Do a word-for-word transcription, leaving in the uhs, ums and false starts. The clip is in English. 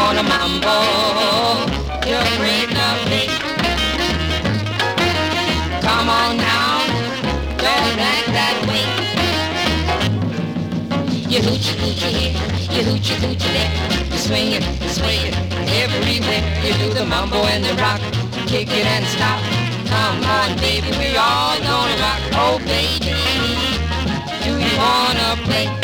want a mambo, you bring the beat. Come on now, don't act that way. You hoochie coochie here, you hoochie coochie there. You swing it, you sway it, everywhere. You do the mambo and the rock, kick it and stop. Come on, baby, we all gonna rock. Oh, baby, do you wanna play?